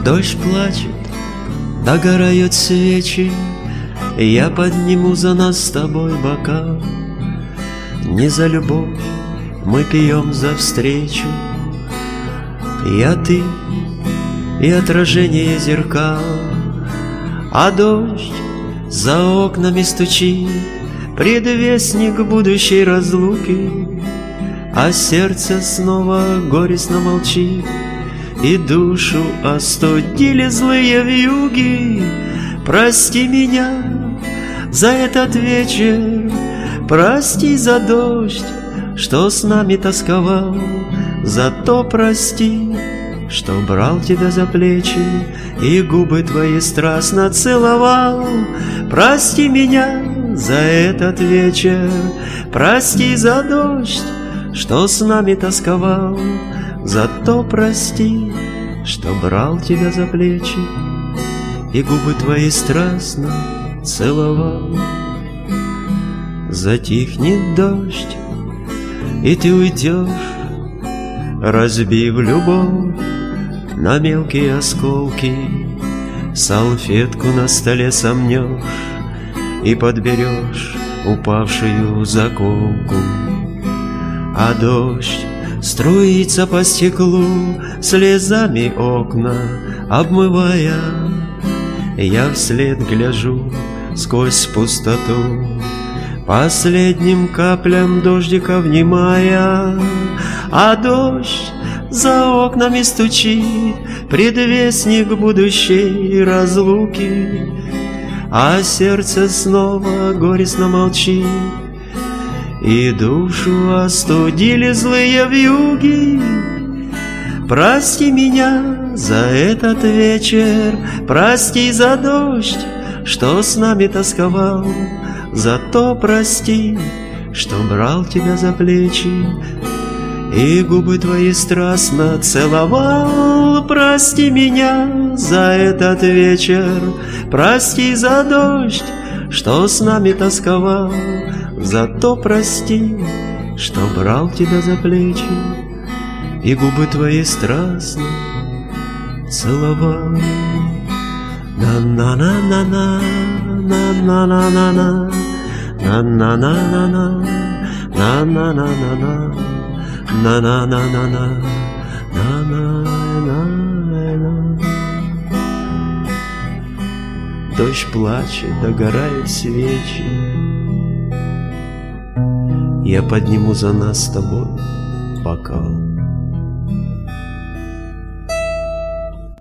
Дождь плачет, догорают свечи, я подниму за нас с тобой бокал. Не за любовь мы пьем за встречу, я, ты и отражение зеркал. А дождь за окнами стучит, предвестник будущей разлуки, а сердце снова горестно молчит, и душу остудили злые вьюги. Прости меня за этот вечер, прости за дождь, что с нами тосковал, зато прости, что брал тебя за плечи и губы твои страстно целовал. Прости меня за этот вечер, прости за дождь, что с нами тосковал, зато прости, что брал тебя за плечи и губы твои страстно целовал. Затихнет дождь, и ты уйдешь, разбив любовь на мелкие осколки. Салфетку на столе сомнешь и подберешь упавшую заколку. А дождь струится по стеклу, слезами окна обмывая. Я вслед гляжу сквозь пустоту, последним каплям дождика внимая. А дождь за окнами стучит, предвестник будущей разлуки, а сердце снова горестно молчит, и душу остудили злые вьюги. Прости меня за этот вечер, прости за дождь, что с нами тосковал, зато прости, что брал тебя за плечи и губы твои страстно целовал. Прости меня за этот вечер, прости за дождь, что с нами тосковал, зато прости, что брал тебя за плечи и губы твои страстно целовал. На-на-на-на-на, на-на-на-на-на, на-на-на-на-на, на-на-на-на-на, на-на-на-на-на, на-на-на-на. Дождь плачет, догорают свечи, я подниму за нас с тобой бокал.